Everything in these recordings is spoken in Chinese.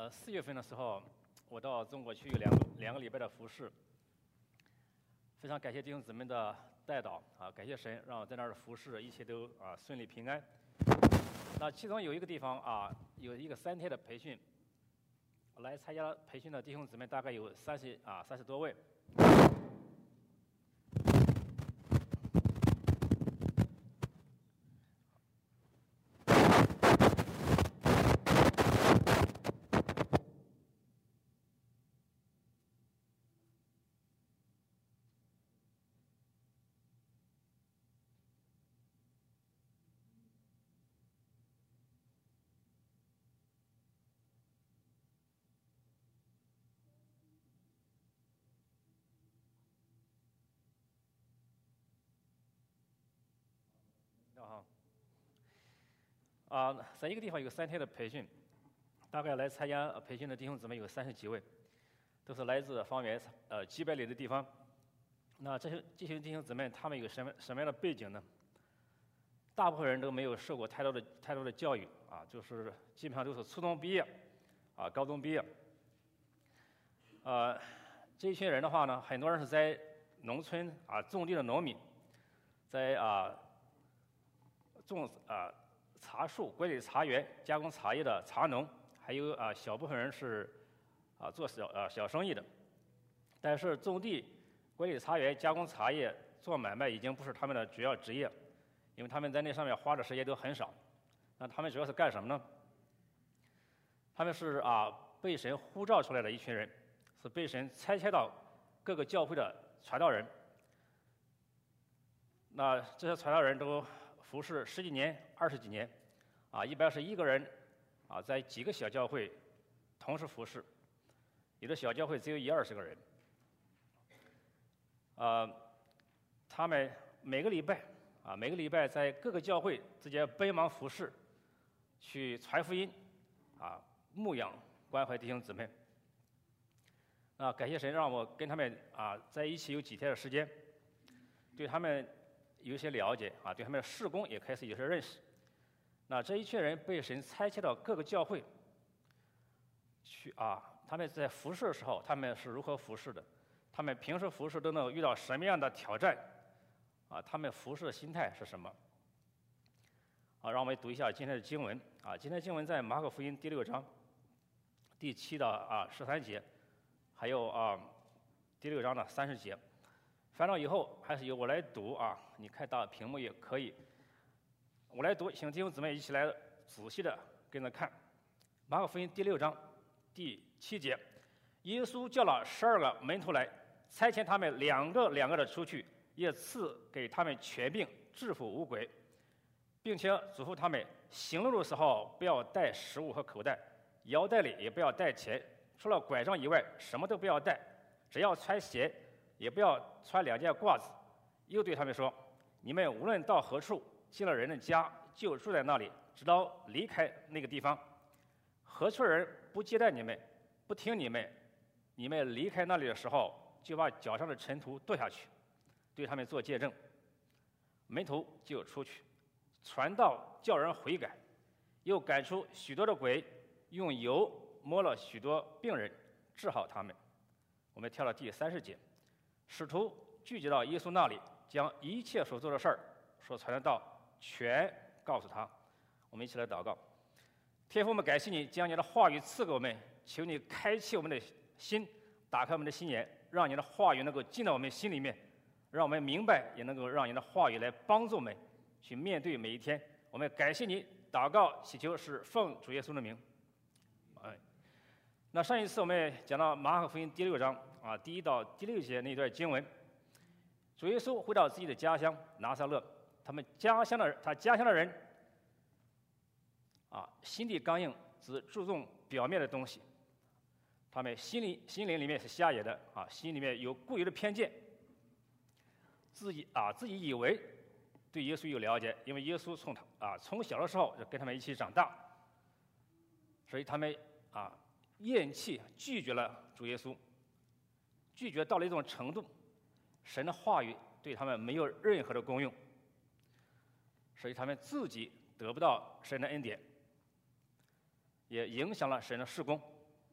4月份的时候，我到中国去有两个礼拜的服侍，非常感谢弟兄姊妹的带导啊，感谢神让我在那儿服侍，一切都顺利平安。那其中有一个地方有一个3天的培训，来参加培训的弟兄姊妹大概有30多位。在一个地方有3天的培训，大概来参加培训的弟兄姊妹有30几位，都是来自方圆几百里的地方。那这些弟兄姊妹他们有什么样的背景呢？大部分人都没有受过太多的教育就是基本上都是初中毕业高中毕业。这一群人的话呢，很多人是在农村种地的农民，在种茶树、管理茶园、加工茶叶的茶农，还有小部分人是做小生意的。但是种地、管理茶园、加工茶叶、做买卖已经不是他们的主要职业，因为他们在那上面花的时间都很少。那他们主要是干什么呢？他们是被神呼召出来的一群人，是被神差遣到各个教会的传道人。那这些传道人都服侍10几年、20几年，一般是一个人在几个小教会同时服侍，有的小教会只有20个人。他们每个礼拜在各个教会之间奔忙服侍，去传福音，牧养关怀弟兄姊妹。感谢神让我跟他们在一起有几天的时间，对他们有一些了解对他们的事工也开始有些认识。那这一群人被神差遣到各个教会去他们在服侍的时候，他们是如何服侍的？他们平时服侍都能遇到什么样的挑战？他们服侍的心态是什么？让我们读一下今天的经文今天的经文在马可福音第6章第7到13节，还有第6章的30节。翻到以后还是由我来读你看大屏幕也可以。我来读，请弟兄姊妹一起来仔细的跟着看。马可福音第6章第7节，耶稣叫了12个门徒来，差遣他们两个的出去，也赐给他们权柄制服污鬼，并且嘱咐他们行路的时候不要带食物和口袋，腰带里也不要带钱，除了拐杖以外什么都不要带，只要穿鞋，也不要穿2件褂子。又对他们说，你们无论到何处，进了人的家，就住在那里，直到离开那个地方。何处人不接待你们，不听你们离开那里的时候，就把脚上的尘土跺下去，对他们做见证。门徒就出去传道，叫人悔改，又赶出许多的鬼，用油摸了许多病人，治好他们。我们跳到第30节，使徒聚集到耶稣那里，将一切所做的事儿、所传的道全告诉他。我们一起来祷告。天父，我们感谢你将你的话语赐给我们，求你开启我们的心，打开我们的心眼，让你的话语能够进到我们心里面，让我们明白，也能够让你的话语来帮助我们去面对每一天。我们感谢你，祷告祈求是奉主耶稣的名。那上一次我们讲到马可福音第6章第1到第6节那段经文，主耶稣回到自己的家乡拿撒勒，他家乡的人心地刚硬，只注重表面的东西，他们心灵里面是瞎眼的心里面有固有的偏见，自己以为对耶稣有了解，因为耶稣从小的时候就跟他们一起长大，所以他们厌弃拒绝了主耶稣，拒绝到了一种程度，神的话语对他们没有任何的功用，所以他们自己得不到神的恩典，也影响了神的事工。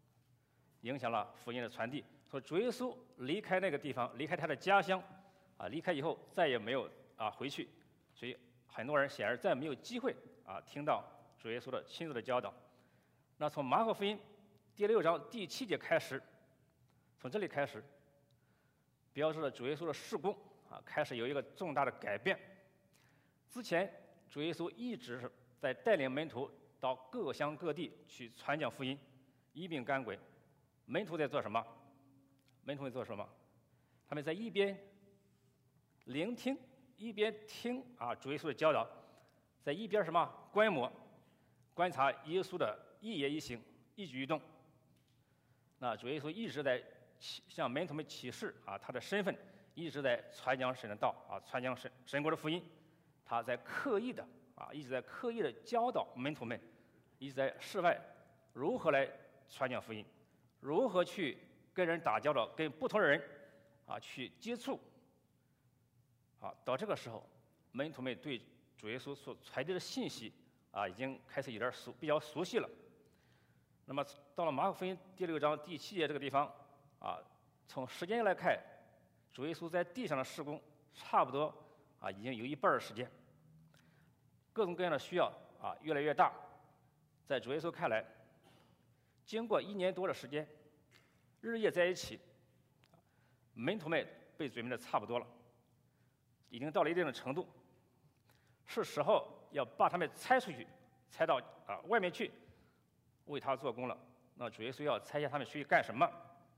影响了福音的传递。说主耶稣离开那个地方，离开他的家乡，离开以后再也没有回去，所以很多人显然再也没有机会听到主耶稣的亲自的教导。那从马可福音第6章第7节开始，从这里开始，标志着主耶稣的事工开始有一个重大的改变。之前主耶稣一直是在带领门徒到各乡各地去传讲福音，医病赶鬼。门徒在做什么？门徒在做什么？他们在一边聆听，一边听主耶稣的教导，在一边什么观摩、观察耶稣的一言一行、一举一动。那主耶稣一直在向门徒们启示他的身份，一直在传讲神的道传讲神国的福音。他在刻意的一直在刻意的教导门徒们，一直在示范如何来传讲福音，如何去跟人打交道，跟不同的人去接触。到这个时候，门徒们对主耶稣所传递的信息已经开始有点比较熟悉了。那么到了马可福音第6章第7节这个地方从时间来看，主耶稣在地上的事工差不多已经有一半的时间。各种各样的需要越来越大，在主耶稣看来，经过1年多的时间，日夜在一起，门徒们被准备的差不多了，已经到了一定的程度，是时候要把他们拆出去，拆到外面去，为他做工了。那主耶稣要拆下他们出去干什么？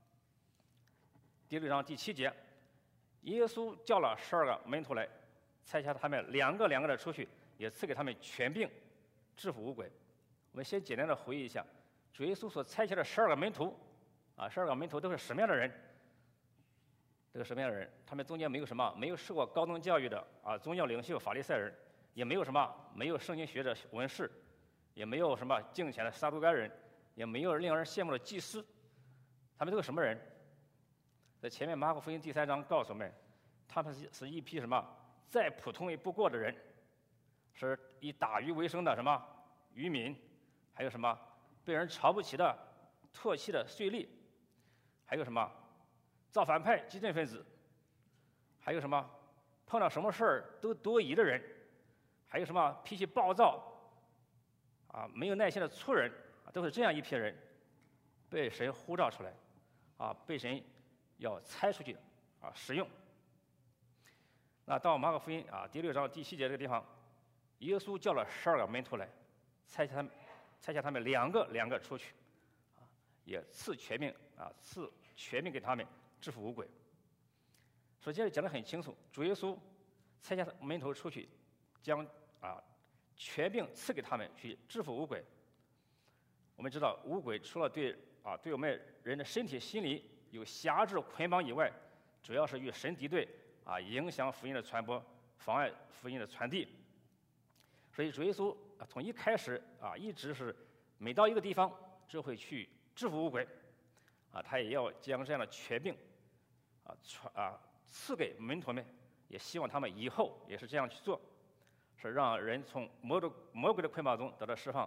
第6章第7节，耶稣叫了12个门徒来，拆下他们两个的出去，也赐给他们权柄，制服污鬼。我们先简单的回忆一下，主耶稣所拆下的12个门徒，12个门徒都是什么样的人？这个什么样的人？他们中间没有什么，没有受过高等教育的宗教领袖法利赛人，也没有什么没有圣经学的文士，也没有什么敬虔的撒都该人，也没有令人羡慕的祭司。他们都是什么人？在前面马可福音第3章告诉我们，他们是一批什么再普通也不过的人，是以打鱼为生的什么渔民，还有什么被人瞧不起的唾弃的税吏，还有什么造反派激进分子，还有什么碰到什么事儿都多疑的人，还有什么脾气暴躁没有耐心的粗人，都是这样一批人被神呼召出来被神要拆出去使用。那到马可福音第6章第7节这个地方，耶稣叫了12个门徒来，拆下他们两个出去，也赐权柄给他们制服污鬼。所以这里讲得很清楚，主耶稣拆下门徒出去，将权柄赐给他们去制服污鬼。我们知道污鬼除了对我们人的身体心理有辖制捆绑以外，主要是与神敌对影响福音的传播，妨碍福音的传递。所以主耶稣从一开始一直是每到一个地方就会去制服污鬼他也要将这样的权柄赐给门徒们，也希望他们以后也是这样去做，是让人从魔鬼的捆绑中得到释放。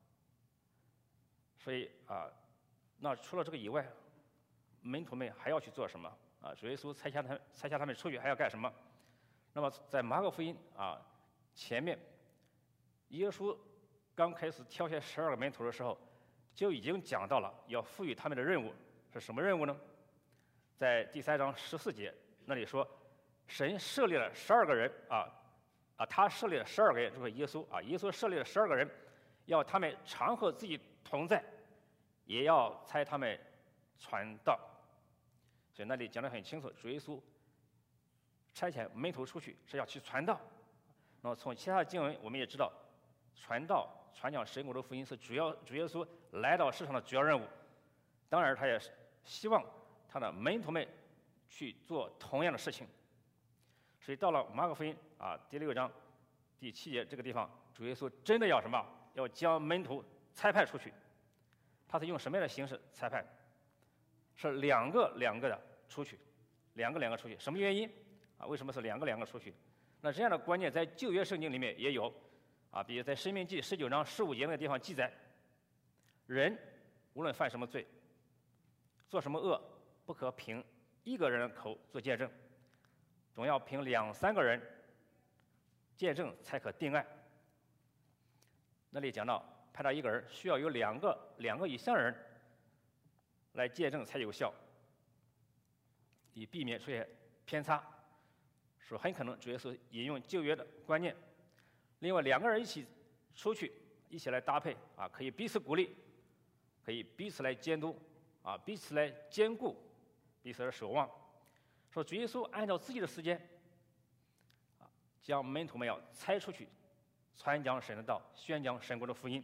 所以那除了这个以外，门徒们还要去做什么主耶稣拆下他们出去还要干什么？那么在马可福音前面，耶稣刚开始挑选12个门徒的时候，就已经讲到了要赋予他们的任务是什么任务呢？在第3章14节那里说，神设立了12个人他设立了12个人，就是耶稣耶稣设立了12个人，要他们常和自己同在，也要差他们传道。所以那里讲得很清楚，主耶稣差遣门徒出去是要去传道。那么从其他的经文我们也知道，传道传讲神国的福音是主耶稣来到世上的主要任务。当然他也希望他的门徒们去做同样的事情。所以到了马可福音第6章第7节这个地方，主耶稣真的要什么？要将门徒差派出去。他是用什么样的形式差派？是两个的出去，两个出去。什么原因为什么是两个出去？那这样的观念在旧约圣经里面也有比如在申命记19章15节那个地方记载，人无论犯什么罪， 做什么恶，不可凭一个人的口做见证，总要凭2、3个人见证才可定案。那里讲到判他一个人，需要有两个以上人来见证才有效，以避免出现偏差。说很可能主耶稣引用旧约的观念。另外2个人一起出去，一起来搭配啊，可以彼此鼓励，可以彼此来监督啊，彼此来兼顾，彼此来守望。说主耶稣按照自己的时间啊，将门徒们要差出去，传讲神的道，宣讲神国的福音，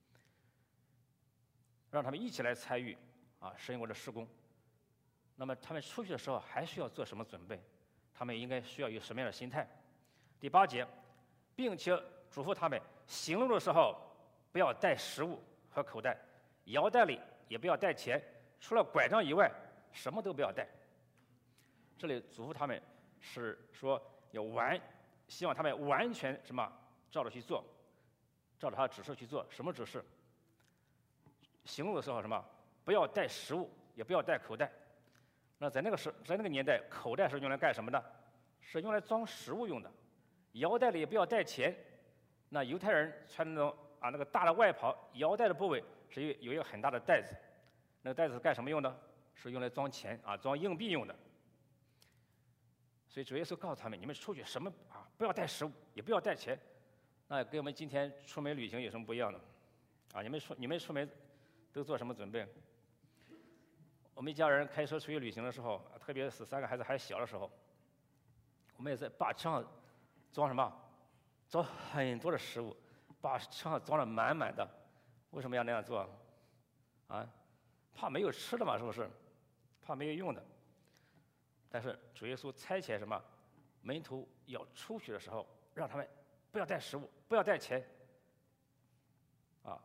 让他们一起来参与啊神国的施工。那么他们出去的时候还需要做什么准备？他们应该需要有什么样的心态？第8节，并且嘱咐他们行路的时候不要带食物和口袋，腰带里也不要带钱，除了拐杖以外什么都不要带。这里嘱咐他们是说希望他们完全什么照着去做，照着他的指示去做。什么指示？行路的时候什么不要带食物，也不要带口袋。那在那个年代，口袋是用来干什么的？是用来装食物用的。腰带里也不要带钱。那犹太人穿那种那个大的外袍，腰带的部位是有一个很大的袋子，那个袋子是干什么用的？是用来装钱啊，装硬币用的。所以主耶稣告诉他们：你们出去什么啊，不要带食物，也不要带钱。那跟我们今天出门旅行有什么不一样的？啊，你们出门都做什么准备？我们一家人开车出去旅行的时候，特别是3个孩子还小的时候，我们也在把车上装什么？装很多的食物，把车上装得满满的。为什么要那样做？啊，怕没有吃的嘛，是不是？怕没有用的。但是主耶稣差遣什么？门徒要出去的时候，让他们不要带食物，不要带钱，啊，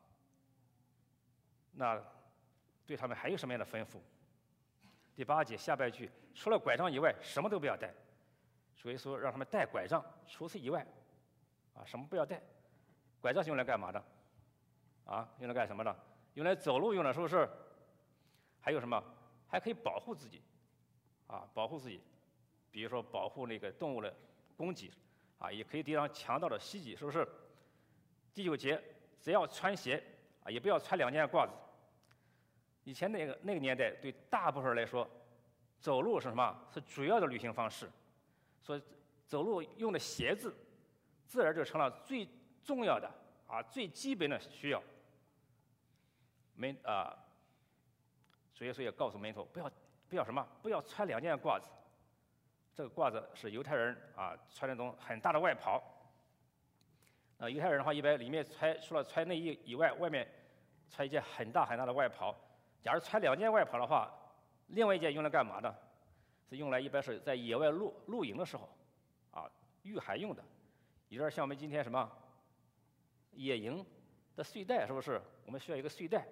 那对他们还有什么样的吩咐？第8节下半句，除了拐杖以外，什么都不要带。主耶稣让他们带拐杖，除此以外，啊，什么不要带。拐杖是用来干嘛的？啊，用来干什么的？用来走路用的，是不是？还有什么？还可以保护自己，啊，保护自己。比如说保护那个动物的攻击，啊，也可以抵挡强盗的袭击，是不是？第9节，只要穿鞋，啊，也不要穿2件褂子。以前那个年代，对大部分人来说，走路是什么？是主要的旅行方式，所以走路用的鞋子，自然就成了最重要的最基本的需要。主耶稣也告诉门徒，不要什么？不要穿2件褂子。这个褂子是犹太人穿那种很大的外袍。犹太人的话，一般里面除了穿内衣以外，外面穿一件很大很大的外袍。假如穿2件外袍的话，另外一件用来干嘛的？是用来一般是在野外露营的时候，御寒用的，有点像我们今天什么野营的睡袋，是不是？我们需要一个睡袋。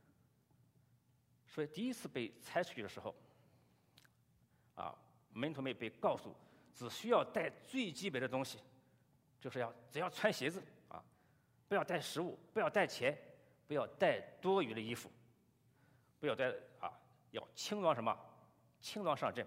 所以第一次被差出去的时候，门徒们被告诉只需要带最基本的东西，就是只要穿鞋子不要带食物，不要带钱，不要带多余的衣服。不要带要轻装什么？轻装上阵。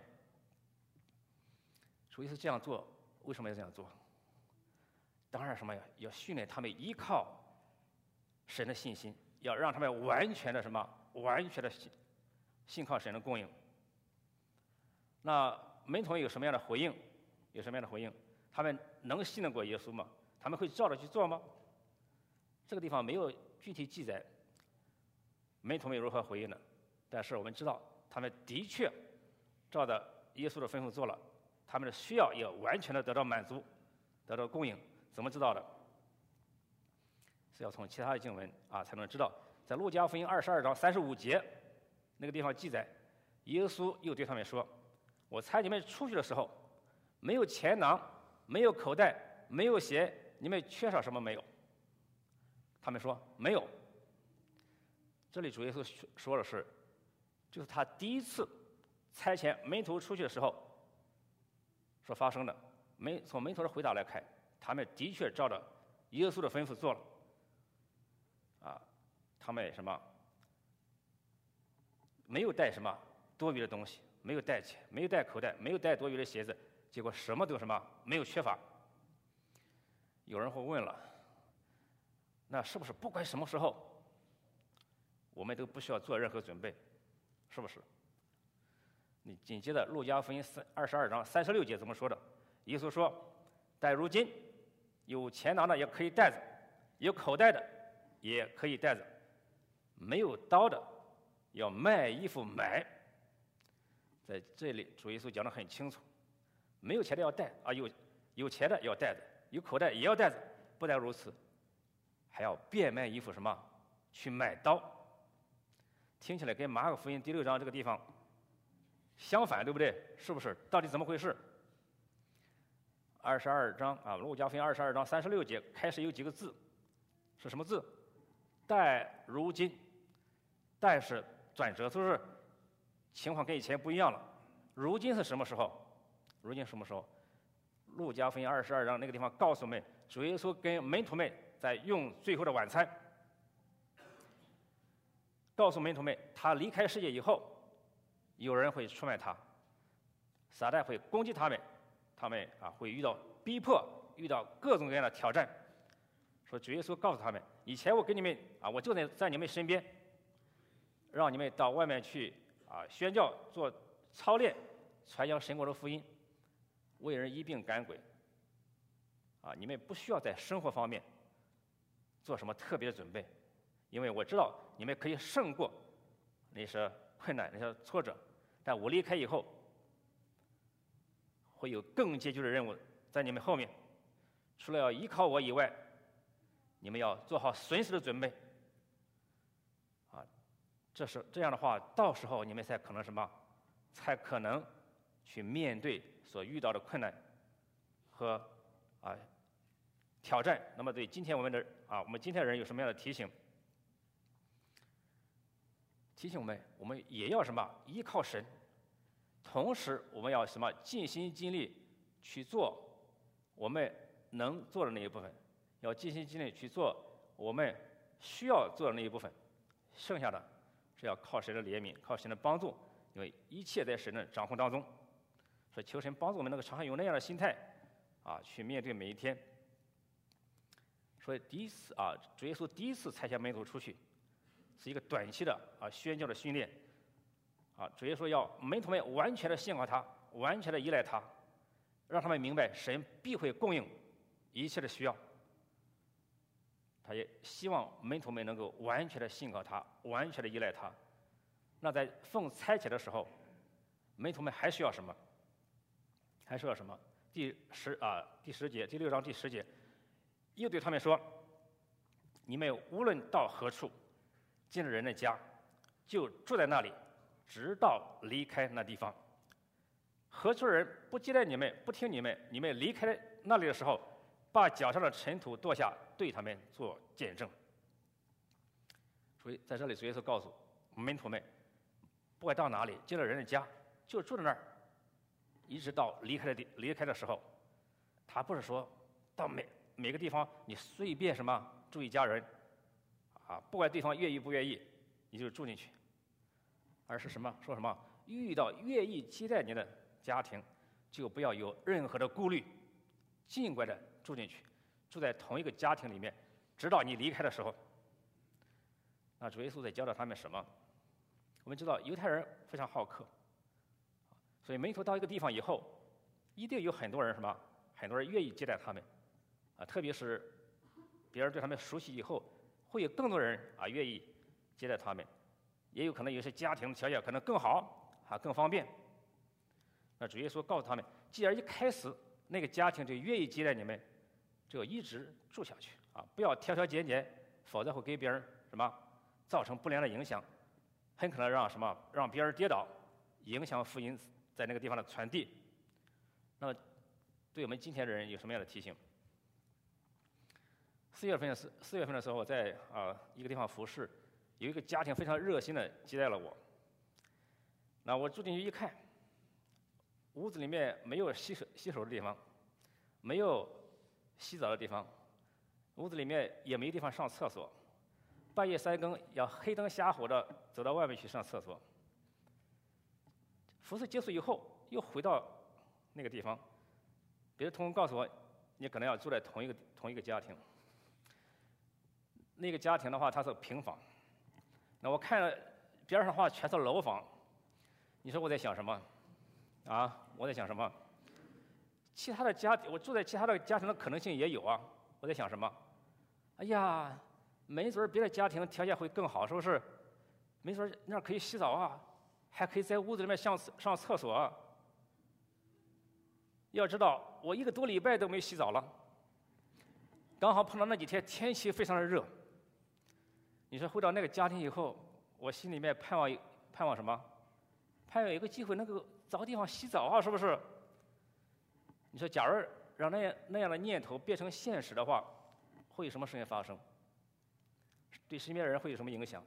主耶稣这样做，为什么要这样做？当然什么呀？要训练他们依靠神的信心，要让他们完全的什么？完全的信靠神的供应。那门徒有什么样的回应？有什么样的回应？他们能信得过耶稣吗？他们会照着去做吗？这个地方没有具体记载门徒们如何回应的，但是我们知道他们的确照着耶稣的吩咐做了，他们的需要也完全的得到满足，得到供应。怎么知道的？是要从其他的经文才能知道。在路加福音22章35节那个地方记载，耶稣又对他们说：“我差你们出去的时候，没有钱囊，没有口袋，没有鞋，你们缺少什么没有？”他们说没有。这里主耶稣说的是，就是他第一次差遣门徒出去的时候所发生的。从门徒的回答来看，他们的确照着耶稣的吩咐做了。他们什么？ 没有带什么多余的东西，没有带钱，没有带口袋，没有带多余的鞋子，结果什么都什么没有缺乏。有人会问了，那是不是不管什么时候，我们都不需要做任何准备？是不是？你紧接着路加福音22章36节怎么说的？耶稣说：“但如今有钱囊的也可以带着，有口袋的也可以带着，没有刀的要卖衣服买。”在这里，主耶稣讲得很清楚，没有钱的要带啊，有钱的要带着，有口袋也要带着。不但如此，还要变卖衣服什么？去买刀。听起来跟马可福音第6章这个地方相反，对不对？是不是？到底怎么回事？22章啊，路加福音22章36节开始有几个字，是什么字？但如今，但是转折，就是情况跟以前不一样了。如今是什么时候？如今什么时候？路加福音22章那个地方告诉我们，主耶稣跟门徒们在用最后的晚餐，告诉门徒们，他离开世界以后，有人会出卖他，撒旦会攻击他们，他们会遇到逼迫，遇到各种各样的挑战。说主耶稣告诉他们，以前我给你们我就在你们身边，让你们到外面去宣教、做操练、传扬神国的福音，为人医病赶鬼。你们不需要在生活方面做什么特别的准备，因为我知道你们可以胜过那些困难、那些挫折。但我离开以后，会有更艰巨的任务在你们后面。除了要依靠我以外，你们要做好随时的准备。这样的话，到时候你们才可能什么？才可能去面对所遇到的困难和挑战。那么对今天我们今天的人有什么样的提醒？提醒我们也要什么？依靠神，同时我们要什么？尽心尽力去做我们能做的那一部分，要尽心尽力去做我们需要做的那一部分，剩下的是要靠神的怜悯，靠神的帮助，因为一切在神的掌控当中。所以求神帮助我们能够常常有那样的心态去面对每一天。所以主耶稣第一次差遣门徒出去，是一个短期的宣教的训练。主耶稣要门徒们完全的信靠他，完全的依赖他，让他们明白神必会供应一切的需要。他也希望门徒们能够完全的信靠他，完全的依赖他。那在奉差遣的时候，门徒们还需要什么？还需要什么？第10节，第6章第10节，又对他们说：“你们无论到何处，进了人的家，就住在那里，直到离开那地方。何处人不接待你们，不听你们，你们离开那里的时候，把脚上的尘土跺下，对他们做见证。”所以在这里，主耶稣告诉门徒们，不管到哪里，进了人的家，就住在那儿，一直到离开的时候。他不是说到每个地方你随便什么住一家人不管对方愿意不愿意，你就住进去，而是什么？说什么？遇到愿意接待你的家庭，就不要有任何的顾虑，尽快的住进去，住在同一个家庭里面，直到你离开的时候。那主耶稣在教导他们什么？我们知道犹太人非常好客，所以门徒到一个地方以后，一定有很多人很多人愿意接待他们特别是别人对他们熟悉以后，会有更多人愿意接待他们。也有可能有些家庭条件可能更好更方便。那主耶稣告诉他们，既然一开始那个家庭就愿意接待你们，就一直住下去不要挑挑拣拣，否则会给别人造成不良的影响，很可能让别人跌倒，影响福音在那个地方的传递。那么对我们今天的人有什么样的提醒？4月份的时候，我在一个地方服侍，有一个家庭非常热心的接待了我。那我住进去一看，屋子里面没有洗手的地方，没有洗澡的地方，屋子里面也没地方上厕所，半夜3更要黑灯瞎火的走到外面去上厕所。 服侍结束以后，又回到那个地方。别的同工告诉我，你可能要住在同一个家庭。那个家庭的话，它是平房。那我看了边上的话全是楼房，你说我在想什么？啊，我在想什么？其他的我住在其他的家庭的可能性也有啊。我在想什么？哎呀，没准别的家庭条件会更好，是不是？没准那儿可以洗澡啊，还可以在屋子里面上厕所啊。要知道，我1个多礼拜都没洗澡了，刚好碰到那几天天气非常的热。你说回到那个家庭以后，我心里面盼望什么？盼望有一个机会能够找个地方洗澡啊，是不是？你说，假如让那样的念头变成现实的话，会有什么事情发生？对身边的人会有什么影响？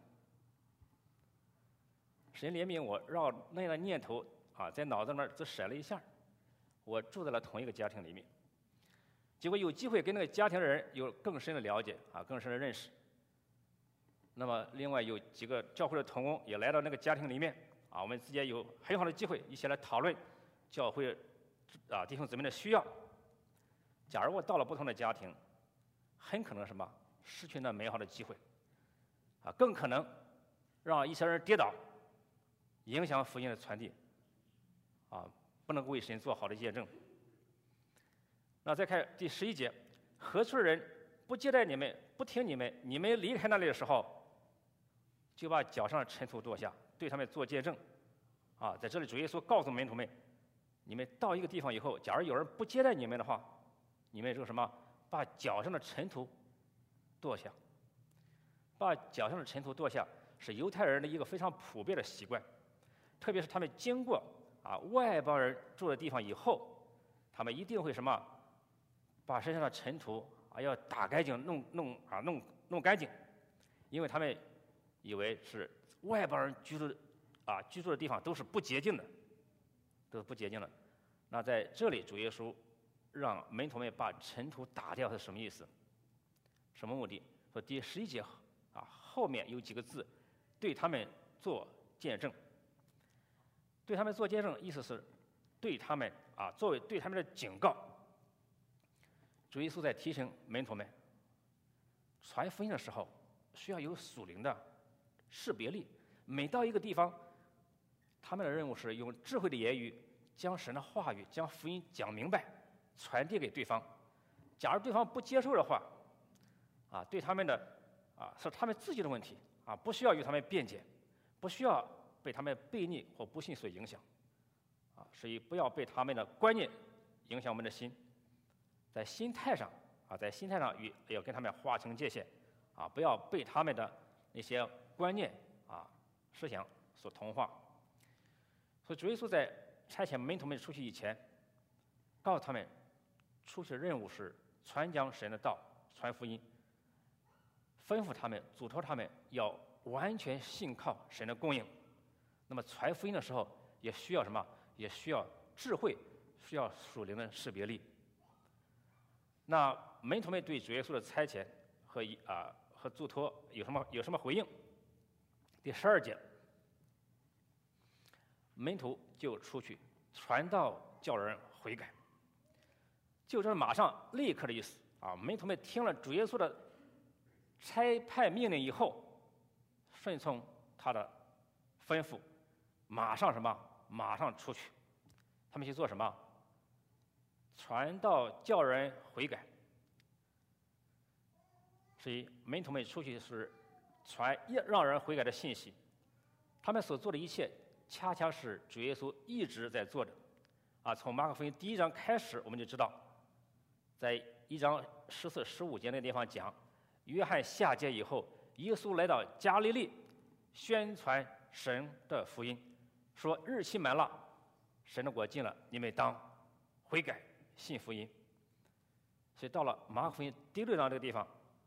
神怜悯我，让那样的念头在脑子里面只闪了一下。我住在了同一个家庭里面，结果有机会跟那个家庭的人有更深的了解更深的认识。那么，另外有几个教会的同工也来到那个家庭里面我们之间有很好的机会一起来讨论教会弟兄姊妹的需要。假如我到了不同的家庭，很可能什么失去那美好的机会更可能让一些人跌倒，影响福音的传递不能够为神做好的见证。那再看第11节，何处的人不接待你们，不听你们，你们离开那里的时候，就把脚上的尘土跺下，对他们做见证。在这里主耶稣告诉门徒们，你们到一个地方以后，假如有人不接待你们的话，你们就什么，把脚上的尘土跺下。把脚上的尘土跺下是犹太人的一个非常普遍的习惯，特别是他们经过外邦人住的地方以后，他们一定会什么，把身上的尘土要打干净，弄干净，因为他们以为是外邦人居住的地方都是不洁净的，都是不洁净的。那在这里，主耶稣让门徒们把尘土打掉是什么意思？什么目的？说第11节后面有几个字，对他们做见证。对他们做见证，意思是对他们作为对他们的警告。主耶稣在提醒门徒们，传福音的时候需要有属灵的识别力。每到一个地方，他们的任务是用智慧的言语将神的话语、将福音讲明白，传递给对方。假如对方不接受的话，对他们的是他们自己的问题不需要与他们辩解，不需要被他们悖逆或不信所影响所以不要被他们的观念影响我们的心。在心态上要跟他们划清界限不要被他们的那些观念思想所同化。所以主耶稣在差遣门徒们出去以前，告诉他们出去的任务是传讲神的道，传福音，吩咐他们，嘱托他们要完全信靠神的供应。那么传福音的时候也需要什么？也需要智慧，需要属灵的识别力。那门徒们对主耶稣的差遣和嘱托有什么回应？第12节，门徒就出去传道，叫人悔改。就这马上立刻的意思门徒们听了主耶稣的差派命令以后，顺从他的吩咐，马上什么？马上出去。他们去做什么？传道，叫人悔改。所以门徒们出去是传让人悔改的信息。他们所做的一切，恰恰是主耶稣一直在做的从马可福音第1章开始，我们就知道，在1章14、15节那个地方讲，约翰下监以后，耶稣来到加利利，宣传神的福音，说日期满了，神的国近了，你们当悔改，信福音。所以到了马可福音第6章这个地方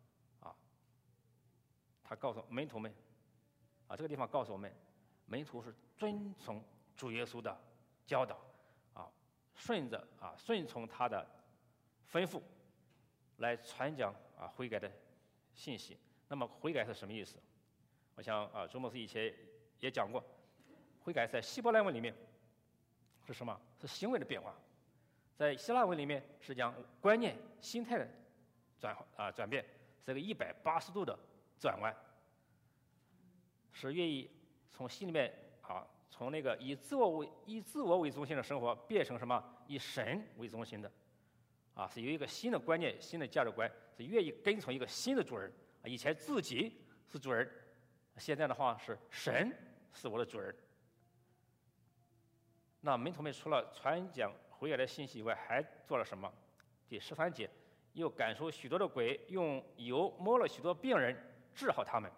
他告诉门徒们这个地方告诉我们，门徒是遵从主耶稣的教导顺从他的吩咐来传讲悔改的信息。那么悔改是什么意思？我想周牧师以前也讲过，悔改在希伯来文里面是什么？是行为的变化。在希腊文里面是讲观念、心态的转变，是一个180度的转弯，是愿意从心里面从那个以自我为中心的生活变成什么？以神为中心的，是有一个新的观念、新的价值观，是愿意跟从一个新的主人。以前自己是主人，现在的话是神是我的主人。那门徒们除了传讲悔改的信息以外，还做了什么？第13节，又赶出许多的鬼，用油摸了许多病人，治好他们。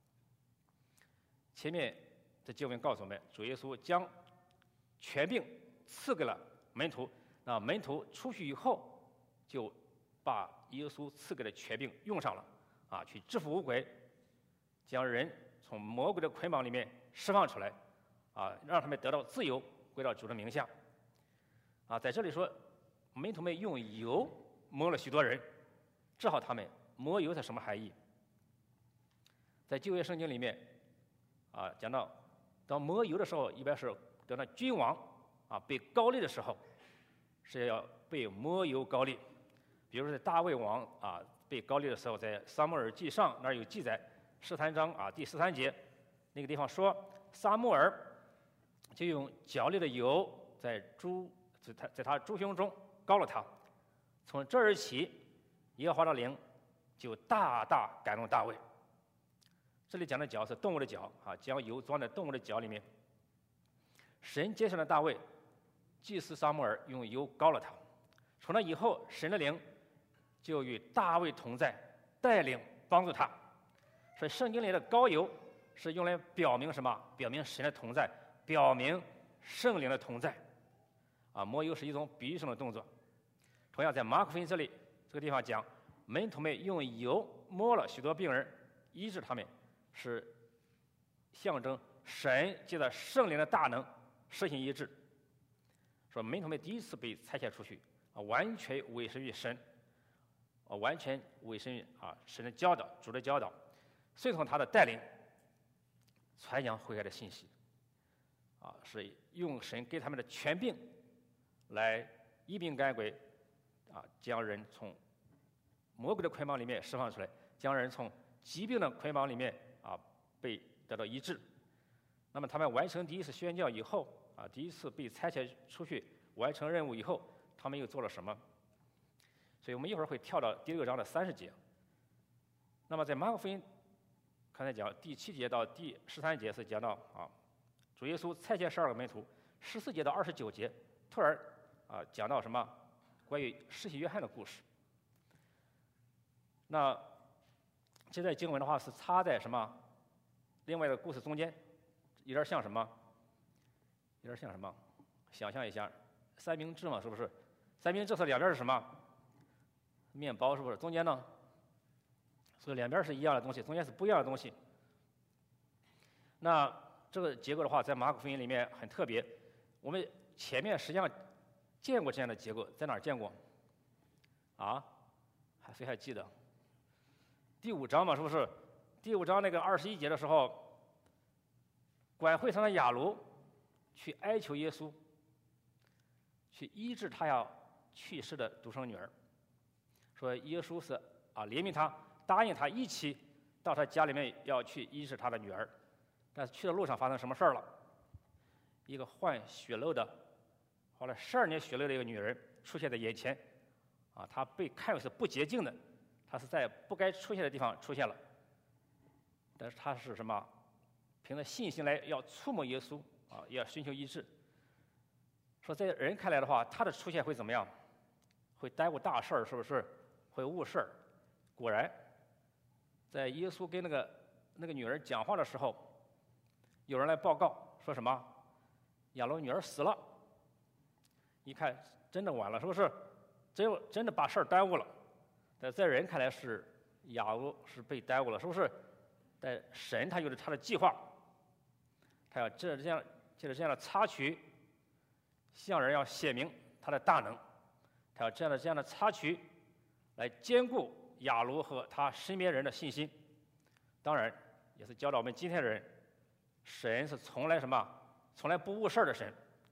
前面的经文告诉我们，主耶稣将权柄赐给了门徒，那门徒出去以后，就把耶稣赐给的权柄用上了，去制服污鬼，将人从魔鬼的捆绑里面释放出来，让他们得到自由，归到主的名下。在这里说，门徒们用油摸了许多人，治好他们。摸油是什么含义？在旧约圣经里面，讲到当摸油的时候，一般是等到君王被膏立的时候，是要被摸油膏立。比如说在大卫王被膏立的时候，在撒母耳记上那儿有记载，13章第13节那个地方说，撒母耳就用脚里的油在他猪胸中膏了他。从这儿起，耶和华的灵就大大感动大卫。这里讲的脚是动物的脚，将油装在动物的脚里面。神接上了大卫，祭司撒母耳用油膏了他。从那以后，神的灵就与大卫同在，带领帮助他。所以圣经里的膏油是用来表明什么？表明神的同在，表明圣灵的同在。摸油是一种比喻性的动作。同样在马可福音这里这个地方讲，门徒们用油摸了许多病人，医治他们，是象征神借着圣灵的大能实行医治。说门徒们第一次被差遣出去，完全委身于神，完全委身于神的教导、主的教导，顺从他的带领，传扬悔改的信息。是用神给他们的权柄来医病赶鬼，将人从魔鬼的捆绑里面释放出来，将人从疾病的捆绑里面被得到医治。那么他们完成第一次宣教以后，第一次被差遣出去完成任务以后，他们又做了什么？所以我们一会儿会跳到第6章的30节。那么在马可福音刚才讲第7节到第13节是讲到主耶稣差遣12个门徒，14节到29节突然讲到什么？关于施洗约翰的故事。那这段经文的话是插在什么？另外的故事中间，有点像什么？有点像什么？想象一下，三明治嘛，是不是？三明治是两边是什么？面包，是不是？中间呢？所以两边是一样的东西，中间是不一样的东西。那这个结构的话，在马可福音里面很特别。我们前面实际上见过这样的结构，在哪儿见过？谁还记得？第5章嘛，是不是？第5章那个21节的时候，管会上的亚卢去哀求耶稣，去医治他要去世的独生女儿，说耶稣是怜悯他，答应他一起到他家里面要去医治他的女儿。但是去的路上发生什么事儿了？一个患血漏的，患了12年血漏的一个女人出现在眼前，她被看为是不洁净的，她是在不该出现的地方出现了，但是她是什么？凭着信心来要触摸耶稣要寻求医治。说在人看来的话，她的出现会怎么样？会耽误大事儿，是不是？会误事儿。果然，在耶稣跟那个女儿讲话的时候，有人来报告说什么？亚罗女儿死了。一看真的晚了，是不是？真的把事儿耽误了。但在人看来是亚罗是被耽误了，是不是？但神他有着他的计划，他要借着这样的插曲，向人要显明他的大能，他要这样的插曲来兼顾亚罗和他身边人的信心。当然也是教导我们今天的人，神是从来不误事儿的神，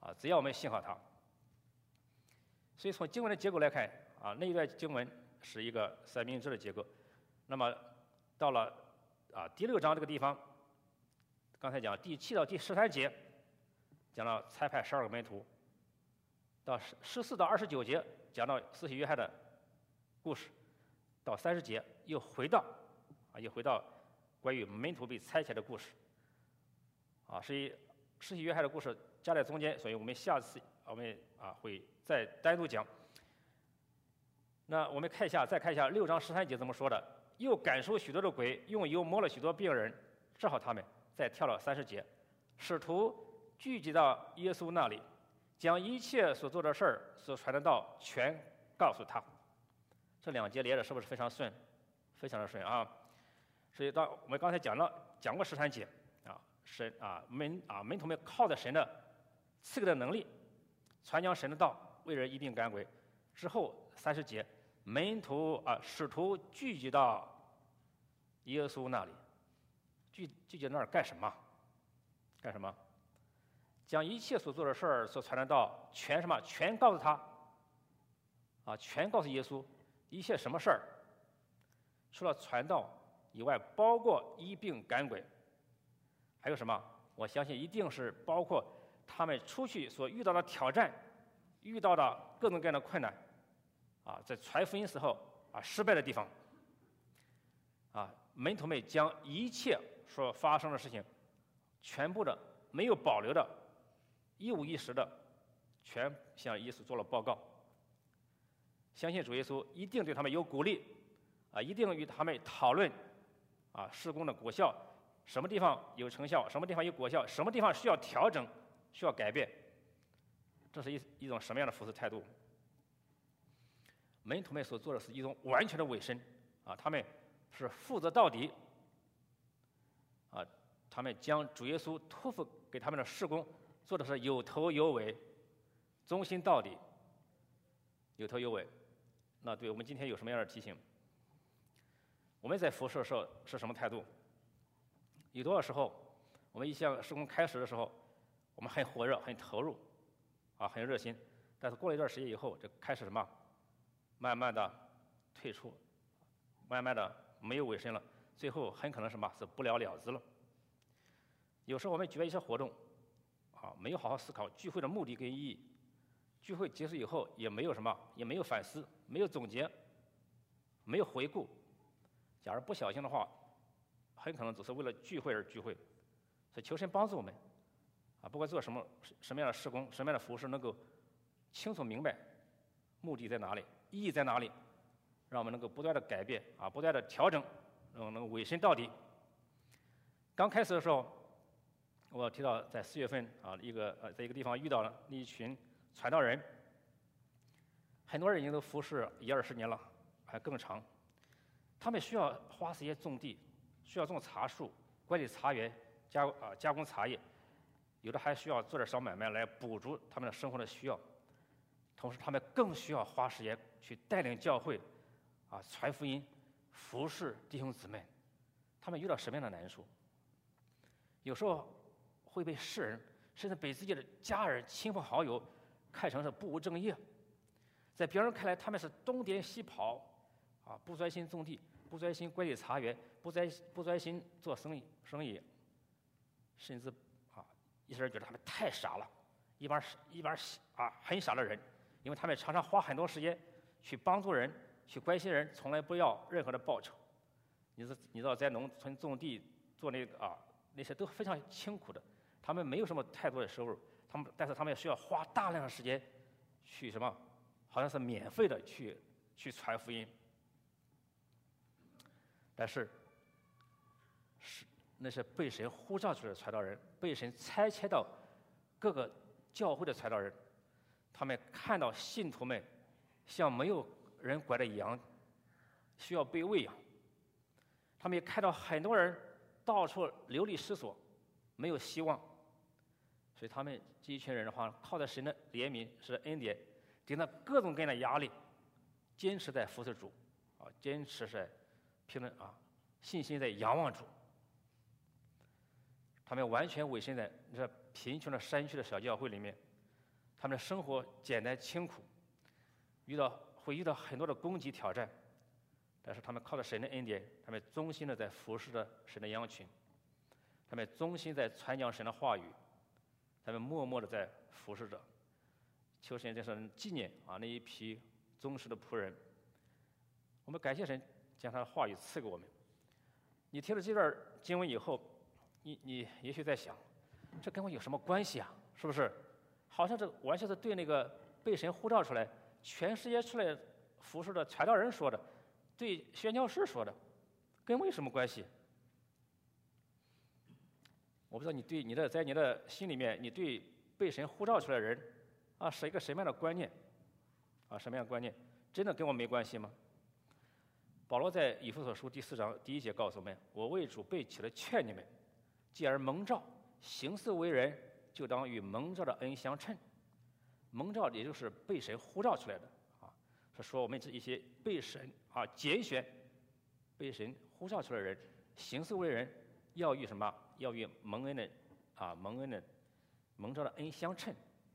只要我们信靠他。所以从经文的结构来看，那一段经文是一个三明治的结构。那么到了第6章这个地方，刚才讲第7到第13节讲到差派12个门徒，到14到29节讲到施洗约翰的故事，到30节又回到关于门徒被差遣的故事。所以施洗约翰的故事加在中间，所以我们下次会再单独讲。那我们再看一下6章13节怎么说的：又赶出许多的鬼，用油摸了许多病人，治好他们。再跳到30节，使徒聚集到耶稣那里，将一切所做的事儿、所传的道全告诉他。这2节连着是不是非常顺？非常的顺啊！所以我们刚才讲过13节神门徒们靠着神的赐给的能力，传讲神的道，为人医病赶鬼。之后30节，使徒聚集到耶稣那里，聚集那儿干什么？干什么？将一切所做的事儿、所传的道全告诉他，全告诉耶稣。一切什么事儿？除了传道以外，包括医病赶鬼，还有什么？我相信一定是包括他们出去所遇到的挑战，遇到的各种各样的困难，在传福音时候失败的地方，门徒们将一切所发生的事情，全部的没有保留的，一五一十的，全向耶稣做了报告。相信主耶稣一定对他们有鼓励，一定与他们讨论事工的果效，什么地方有成效，什么地方有果效，什么地方需要调整，需要改变。这是一种什么样的服侍态度？门徒们所做的是一种完全的委身，他们是负责到底，他们将主耶稣托付给他们的事工做的是有头有尾，忠心到底，有头有尾。那对我们今天有什么样的提醒？我们在服侍的时候是什么态度？有多少时候，我们一项事工开始的时候，我们很火热、很投入，很热心，但是过了一段时间以后，就开始什么？慢慢的退出，慢慢的没有尾声了，最后很可能什么？是不了了之了。有时候我们举办一些活动，没有好好思考聚会的目的跟意义，聚会结束以后也没有什么，也没有反思，没有总结，没有回顾。假如不小心的话，很可能只是为了聚会而聚会。所以求神帮助我们，不管做什么样的事工，什么样的服事，能够清楚明白目的在哪里，意义在哪里，让我们能够不断的改变，不断的调整，能够委身到底。刚开始的时候，我提到在4月份在一个地方遇到了一群传道人，很多人已经都服侍10-20年了，还更长。他们需要花时间种地，需要种茶树，管理茶园，加工茶叶，有的还需要做点小买卖来补足他们的生活的需要。同时，他们更需要花时间去带领教会，传福音，服侍弟兄姊妹。他们遇到什么样的难处？有时候会被世人，甚至被自己的家人、亲朋好友看成是不务正业。在别人看来，他们是东颠西跑，不专心种地，不专心管理茶园，不专心做生意，甚至一些人觉得他们太傻了，一般很傻的人。因为他们常常花很多时间去帮助人，去关心人，从来不要任何的报酬。你知道，在农村种地做那些都非常辛苦的，他们没有什么太多的收入，但是他们需要花大量的时间去什么，好像是免费的去传福音。但是那些被神呼召出来的传道人，被神差遣到各个教会的传道人，他们看到信徒们像没有人管的羊，需要被喂养。他们也看到很多人到处流离失所，没有希望。所以他们这一群人的话，靠着神的怜悯、是恩典，顶着各种各样的压力，坚持在服侍主，坚持在信心在仰望主。他们完全委身在这贫穷的山区的小教会里面， 他们的生活简单清苦，会遇到很多的攻击挑战，但是他们靠着神的恩典，他们忠心的在服侍着神的羊群，他们忠心在传讲神的话语，他们默默的在服侍着。求神真是纪念那一批忠实的仆人。我们感谢神将他的话语赐给我们。你听了这段经文以后，你也许在想，这跟我有什么关系啊？是不是？好像这完全是对那个被神呼召出来，全世界出来服侍的传道人说的，对宣教士说的，跟我有什么关系？我不知道在你的心里面，你对被神呼召出来的人是一个什么样的观念？什么样的观念？真的跟我没关系吗？保罗在以弗所书第4章第1节告诉我们：“我为主被起了劝你们，既然蒙召，行事为人，就当与蒙召的恩相称。”蒙召也就是被神呼召出来的是说我们这一些被神拣选、被神呼召出来的人，行事为人要与什么？要与蒙恩的蒙召的恩相称。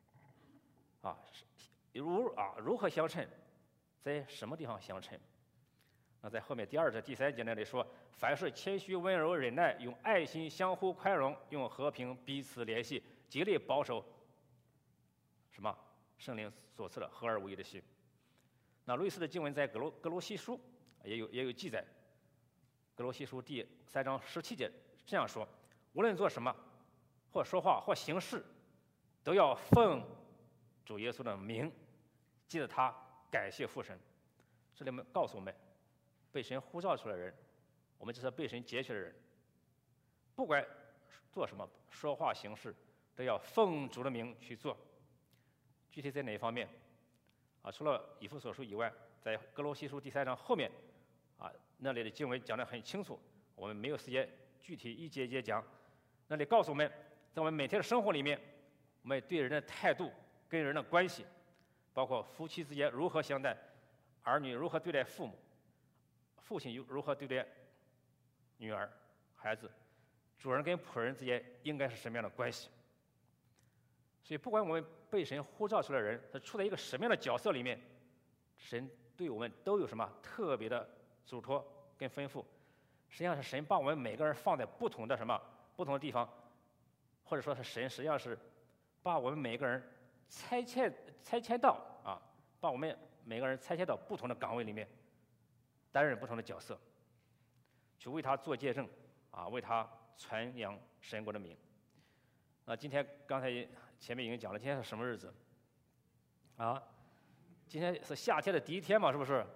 如何相称？在什么地方相称？那在后面第2节、第3节那里说：“凡事谦虚、温柔、忍耐，用爱心相互宽容，用和平彼此联系，竭力保守什么？圣灵所赐的合而为一的心。”那类似的经文在格罗西书也有记载。格罗西书第3章17节这样说：“无论做什么，或说话，或行事，都要奉主耶稣的名，记得他，感谢父神。”这里面告诉我们，被神呼召出来的人，我们这是被神拣选的人，不管做什么，说话行事，都要奉主的名去做。具体在哪一方面？除了以弗所书以外，在哥罗西书第3章后面那里的经文讲得很清楚，我们没有时间具体一节一节讲。那里告诉我们，在我们每天的生活里面，我们对人的态度跟人的关系，包括夫妻之间如何相待，儿女如何对待父母，父亲如何对待女儿、孩子，主人跟仆人之间应该是什么样的关系。所以不管我们被神呼召出来的人，他处在一个什么样的角色里面，神对我们都有什么特别的嘱托跟吩咐。实际上是神把我们每个人放在不同的地方，或者说是神实际上是把我们每个人差遣到把我们每个人差遣到不同的岗位里面，担任不同的角色，去为他做见证为他传扬神国的名。今天刚才前面已经讲了，今天是什么日子今天是夏天的第1天嘛，是不是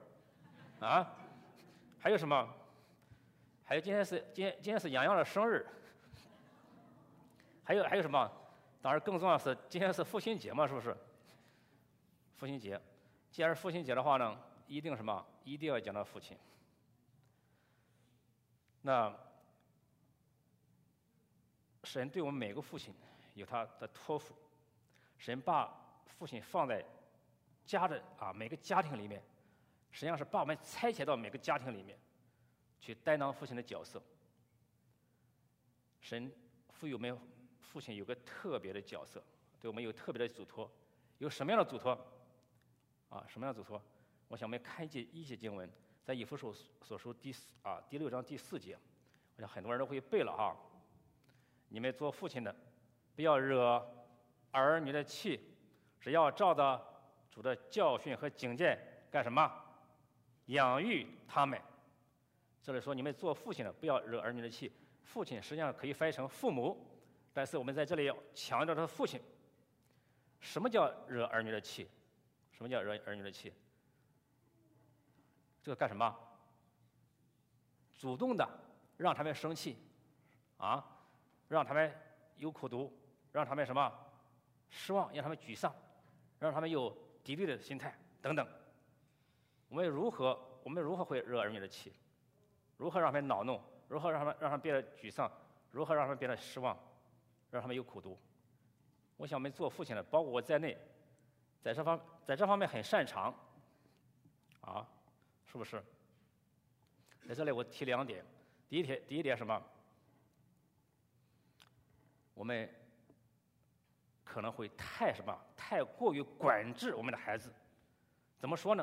还有什么？还有今天是洋洋的生日。还有什么？当然更重要的是今天是父亲节嘛，是不是？父亲节，既然是父亲节的话呢，一定要讲到父亲。那神对我们每个父亲有他的托付，神把父亲放在每个家庭里面，实际上是把我们差遣到每个家庭里面去担当父亲的角色。神赋予我们父亲有个特别的角色，对我们有特别的嘱托。有什么样的嘱托什么样的嘱托？我想我们看一节经文，在以弗所书第6章第4节，我想很多人都会背了你们做父亲的，不要惹儿女的气，只要照着主的教训和警戒干什么？养育他们。这里说你们做父亲的不要惹儿女的气，父亲实际上可以翻译成父母，但是我们在这里要强调的是父亲。什么叫惹儿女的气？什么叫惹儿女的气？这个干什么？主动的让他们生气让他们有苦毒，让他们什么失望，让他们沮丧，让他们有敌对的心态等等。我们如何会惹儿女的气？如何让他们恼怒？如何让他们变得沮丧？如何让他们变得失望？让他们有苦毒？我想我们做父亲的，包括我在内，在这方面很擅长是不是？在这里我提2点。第一点什么？我们可能会太太过于管制我们的孩子。怎么说呢？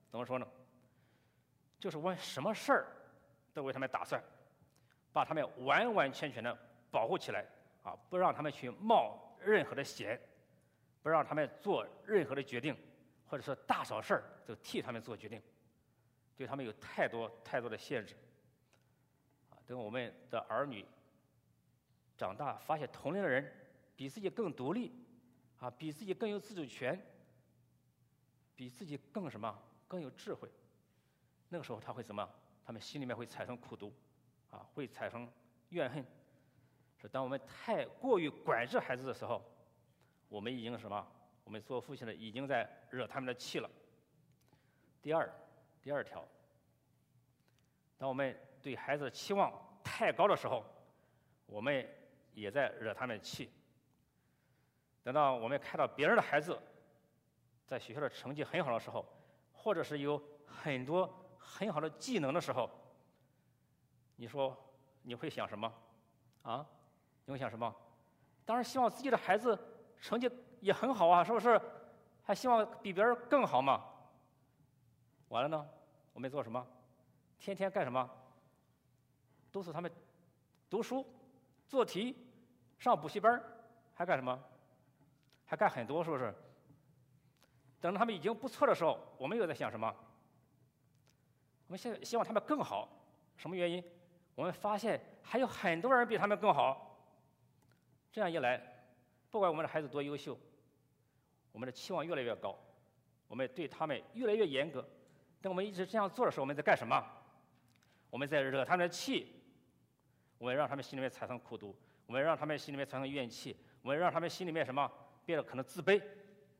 就是我们什么事儿都为他们打算，把他们完完全全的保护起来啊，不让他们去冒任何的险，不让他们做任何的决定，或者说大小事儿就替他们做决定，对他们有太多的限制。等我们的儿女长大，发现同龄的人比自己更独立，啊，比自己更有自主权，比自己更什么更有智慧，那个时候他会怎么？他们心里面会产生苦毒，啊，会产生怨恨。是当我们太过于管制孩子的时候，我们已经什么？我们做父亲的已经在惹他们的气了。第二条，当我们对孩子的期望太高的时候，我们也在惹他们的气。等到我们看到别人的孩子在学校的成绩很好的时候，或者是有很多很好的技能的时候，你说你会想什么？啊？你会想什么？当然希望自己的孩子成绩也很好啊，是不是？还希望比别人更好嘛？完了呢，我们做什么？天天干什么？督促他们读书、做题、上补习班，还干什么？还干很多，是不是？等他们已经不错的时候，我们又在想什么？我们现在希望他们更好，什么原因？我们发现还有很多人比他们更好。这样一来，不管我们的孩子多优秀，我们的期望越来越高，我们对他们越来越严格。等我们一直这样做的时候，我们在干什么？我们在惹他们的气，我们让他们心里面产生苦毒，我们让他们心里面产生怨气，我们让他们心里面什么变得可能自卑，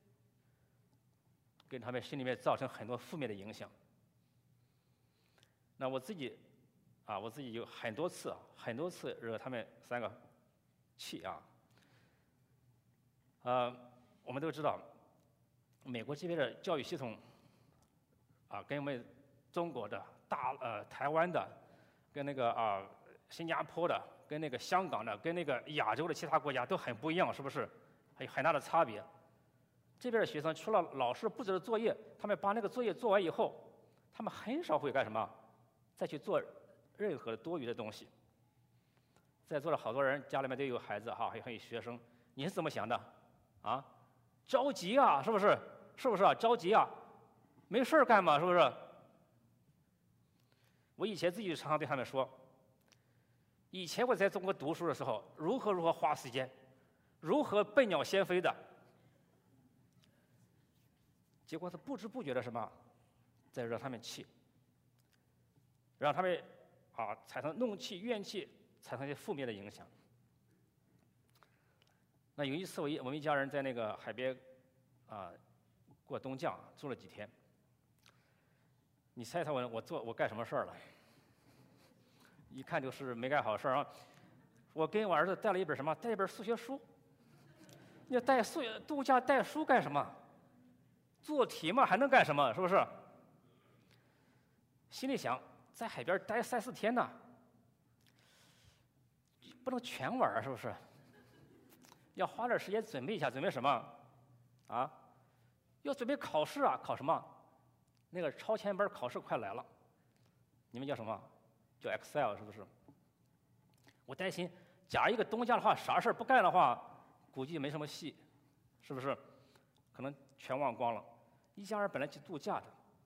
给他们心里面造成很多负面的影响。那我自己有很多次惹他们3个气啊。我们都知道，美国这边的教育系统啊，跟我们中国的台湾的，跟那个新加坡的，跟那个香港的，跟那个亚洲的其他国家都很不一样，是不是？还有很大的差别。这边的学生除了老师布置的作业，他们把那个作业做完以后，他们很少会干什么，再去做任何多余的东西。在座的好多人家里面都有孩子哈，还有学生，你是怎么想的？啊，着急啊，是不是？是不是啊？着急啊，没事儿干嘛？是不是？我以前自己常常对他们说，以前我在中国读书的时候，如何花时间，如何笨鸟先飞的，结果是不知不觉的什么，在惹他们气，让他们产生怒气、怨气，产生一些负面的影响。那有一次，我们一家人在那个海边过冬假，住了几天。你猜猜我干什么事儿了？一看就是没干好事儿啊！我跟我儿子带了一本什么？带一本数学书。你带度假带书干什么？做题嘛，还能干什么？是不是？心里想，在海边待3、4天呢，不能全玩，是不是？要花点时间准备一下，准备什么？啊？要准备考试啊！考什么？那个超前班考试快来了，你们叫什么？叫 Excel 是不是？我担心，假如一个冬假的话，啥事儿不干的话，估计没什么戏，是不是？可能全忘光了。一家人本来去度假的，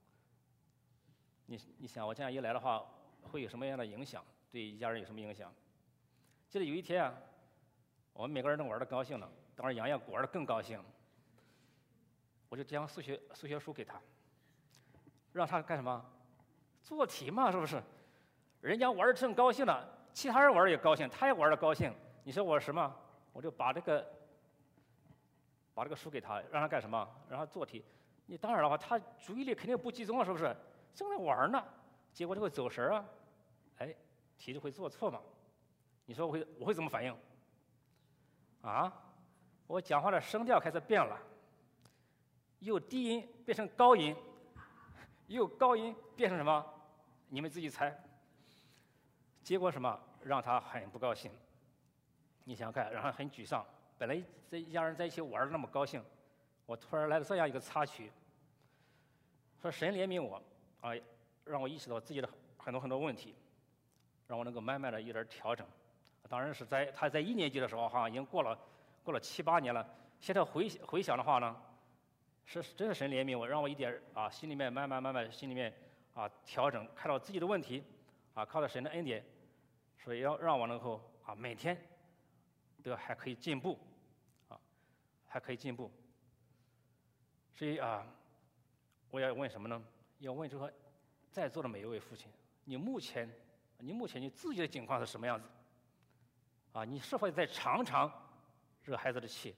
你想，我这样一来的话，会有什么样的影响？对一家人有什么影响？记得有一天啊，我们每个人都玩得高兴了，当然洋洋玩得更高兴。我就将数学书给他，让他干什么？做题嘛，是不是？人家玩得正高兴了，其他人玩得也高兴，他也玩得高兴。你说我什么？我就把这个书给他，让他干什么？让他做题。你当然的话，他注意力肯定不集中了，是不是？正在玩呢，结果就会走神啊，哎，题就会做错嘛。你说我会怎么反应？啊，我讲话的声调开始变了，由低音变成高音，由高音变成什么？你们自己猜。结果什么？让他很不高兴。你想想看，让他很沮丧。本来这一家人在一起玩的那么高兴， 我突然来了这样一个插曲，说神怜悯我啊，让我意识到自己的很多问题，让我能够慢慢的一点调整。当然是他在1年级的时候哈，已经过了7、8年了。现在回想的话呢，真是神怜悯我，让我一点啊心里面慢慢心里面啊调整，看到自己的问题啊，靠着神的恩典，所以要让我能够啊每天都还可以进步啊，还可以进步。所以啊，我要问什么呢？要问这个在座的每一位父亲，你目前你自己的境况是什么样子？啊，你是否在常常惹孩子的气？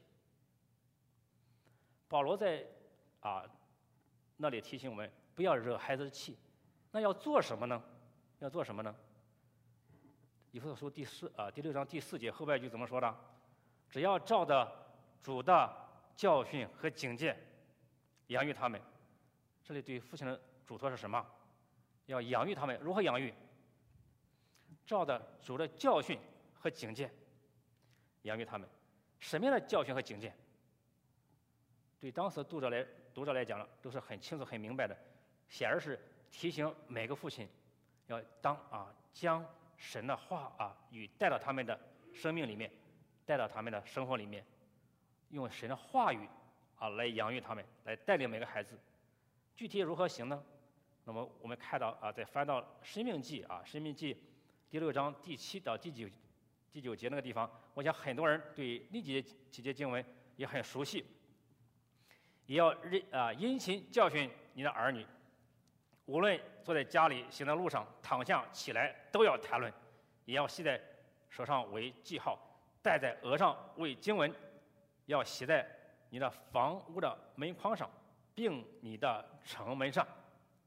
保罗在那里提醒我们不要惹孩子的气。那要做什么呢？要做什么呢？以弗所书第6章第4节后半句怎么说的？只要照着主的教训和警戒养育他们。这里对父亲的嘱托是什么？要养育他们。如何养育？照着主的教训和警戒养育他们。什么样的教训和警戒？对当时读者来讲呢，都是很清楚很明白的，显然是提醒每个父亲要将神的话语带到他们的生命里面，带到他们的生活里面，用神的话语来养育他们，来带领每个孩子。具体如何行呢？那么我们看到再翻到申命记第6章第7到第9节那个地方，我想很多人对那几节经文也很熟悉。也要殷勤教训你的儿女，无论坐在家里、行在路上、躺下起来，都要谈论，也要系在手上为记号，戴在额上为经文，要写在你的房屋的门框上，并你的城门上。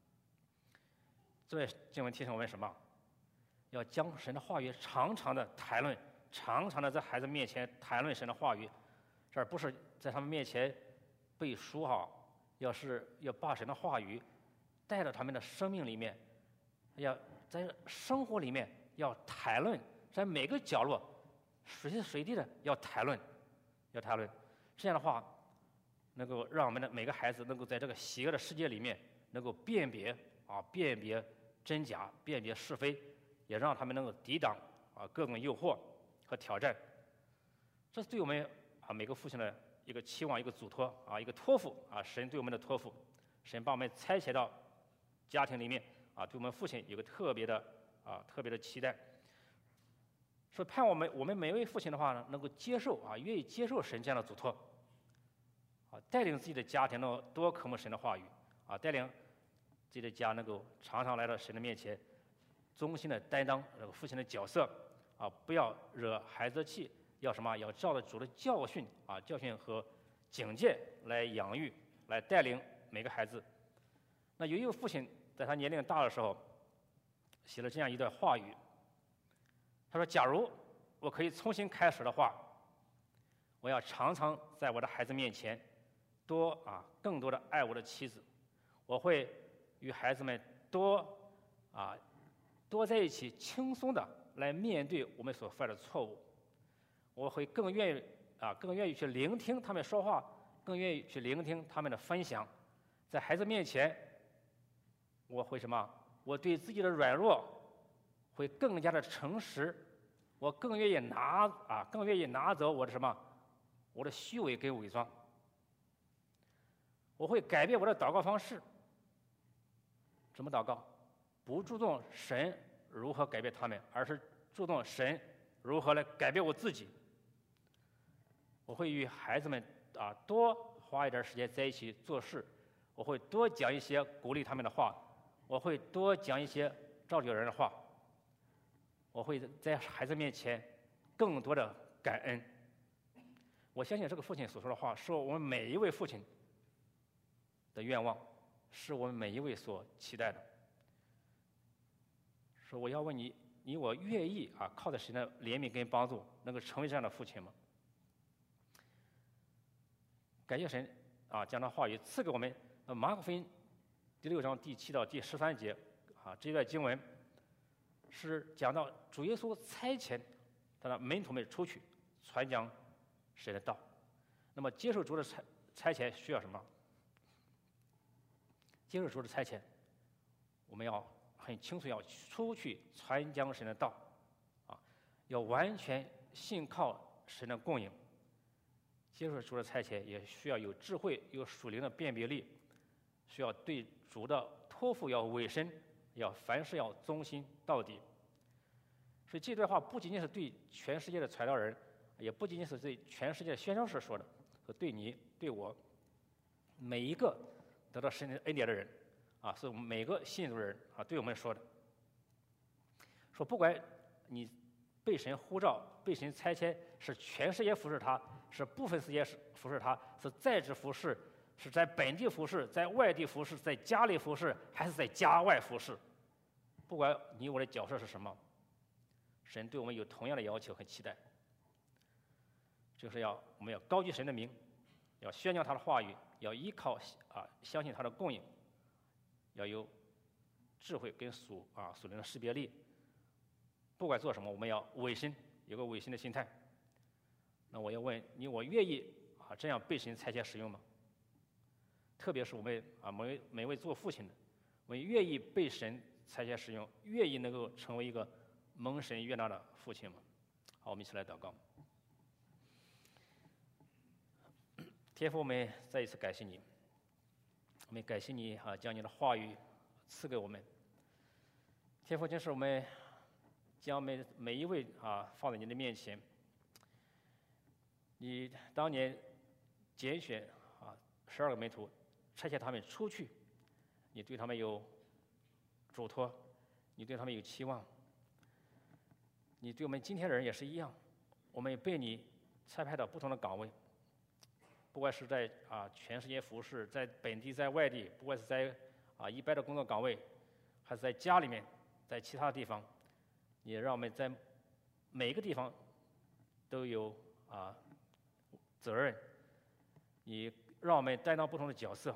这经文提醒我们什么？要将神的话语常常的谈论，常常的在孩子面前谈论神的话语，这不是在他们面前背书要把神的话语带到他们的生命里面，要在生活里面要谈论，在每个角落随时随地的要谈论。这样的话，能够让我们的每个孩子能够在这个邪恶的世界里面能够辨别真假，辨别是非，也让他们能够抵挡各种诱惑和挑战。这是对我们每个父亲的一个期望，一个嘱托一个托付神对我们的托付。神把我们差遣到家庭里面对我们父亲有个特别的期待。说盼我们每一位父亲的话呢，能够接受愿意接受神这样的嘱托带领自己的家庭能多渴慕神的话语带领自己的家能够常常来到神的面前，忠心的担当这个父亲的角色不要惹孩子的气，要什么？要照着主的教训和警戒来养育，来带领每个孩子。那有一个父亲在他年龄大的时候写了这样一段话语，他说：假如我可以重新开始的话，我要常常在我的孩子面前更多的爱我的妻子，我会与孩子们多在一起，轻松的来面对我们所犯的错误。我会更愿意去聆听他们说话，更愿意去聆听他们的分享。在孩子面前，我会什么？我对自己的软弱会更加的诚实，我更愿意拿走我的什么？我的虚伪跟伪装。我会改变我的祷告方式。怎么祷告？不注重神如何改变他们，而是注重神如何来改变我自己。我会与孩子们多花一点时间在一起做事，我会多讲一些鼓励他们的话，我会多讲一些照顾人的话，我会在孩子面前更多的感恩。我相信这个父亲所说的话是我们每一位父亲的愿望，是我们每一位所期待的。说我要问你，我愿意靠着神的怜悯跟帮助，能够成为这样的父亲吗？感谢神将他话语赐给我们。马可福音第6章第7到第13节这段经文是讲到主耶稣差遣他的门徒们出去传讲神的道。那么接受主的差遣需要什么？接受主的差遣，我们要很清楚，要出去传讲神的道，要完全信靠神的供应。接受主的差遣，也需要有智慧，有属灵的辨别力，需要对主的托付要委身，要凡事要忠心到底。所以这段话不仅仅是对全世界的传道人，也不仅仅是对全世界的宣教士说的，是对你、对我每一个得到神的恩典的人，是我们每个信主的人对我们说的。说不管你被神呼召、被神差遣，是全世界服侍他，是部分世界服侍他，是在职服侍，是在本地服侍，在外地服侍，在家里服侍，还是在家外服侍，不管你我的角色是什么，神对我们有同样的要求和期待，就是我们要高举神的名，要宣讲他的话语，要依靠相信他的供应，要有智慧跟属灵的识别力。不管做什么，我们要委身，有个委身的心态。那我要问你，我愿意这样被神差遣使用吗？特别是我们每位做父亲的，我们愿意被神差遣使用，愿意能够成为一个蒙神悦纳的父亲吗？好，我们一起来祷告。天父，我们再一次感谢你，我们感谢你将你的话语赐给我们。天父，真是我们将每一位放在你的面前。你当年拣选12个门徒，差遣他们出去，你对他们有嘱托，你对他们有期望。你对我们今天的人也是一样，我们被你差派到不同的岗位，不管是在全世界服侍，在本地，在外地，不管是在一般的工作岗位，还是在家里面，在其他地方，你让我们在每一个地方都有责任，你让我们担当不同的角色。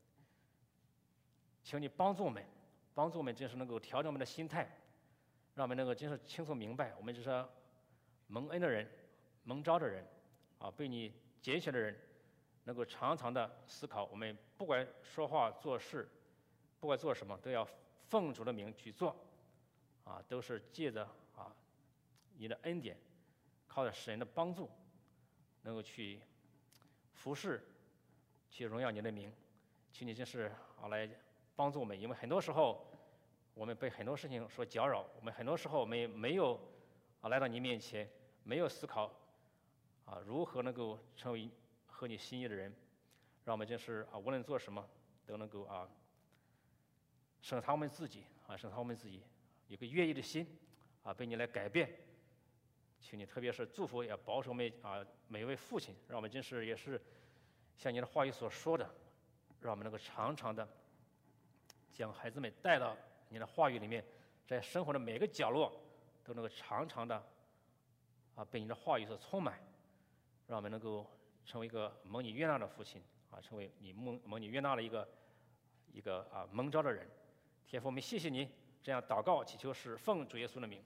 请你帮助我们真是能够调整我们的心态，让我们能够真是清楚明白，我们就是蒙恩的人，蒙召的人，被你拣选的人，能够常常的思考，我们不管说话做事，不管做什么，都要奉主的名去做，都是借着你的恩典，靠着神的帮助，能够去服侍，去荣耀你的名。请你真是来帮助我们，因为很多时候我们被很多事情所搅扰，我们很多时候我们没有来到你面前，没有思考如何能够成为合你心意的人，让我们真是无论做什么都能够审查我们自己有个愿意的心被你来改变。请你特别是祝福也保守我们每一位父亲，让我们真是也是像你的话语所说的，让我们能够常常的将孩子们带到你的话语里面，在生活的每个角落都能够常常的被你的话语所充满，让我们能够成为一个蒙你悦纳的父亲成为你蒙你悦纳的一个蒙召的人。天父，我们谢谢你，这样祷告祈求是奉主耶稣的名。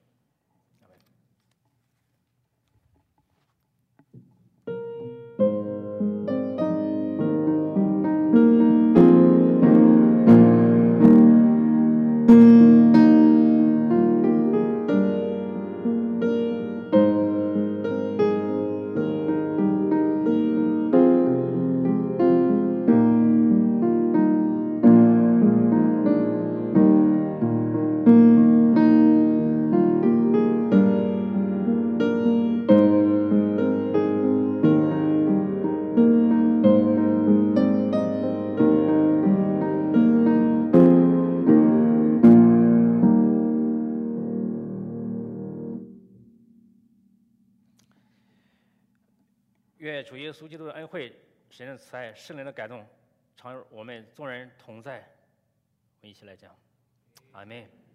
愿主耶稣基督的恩惠、神的慈爱、圣灵的感动，常与我们众人同在。我们一起来讲，阿们。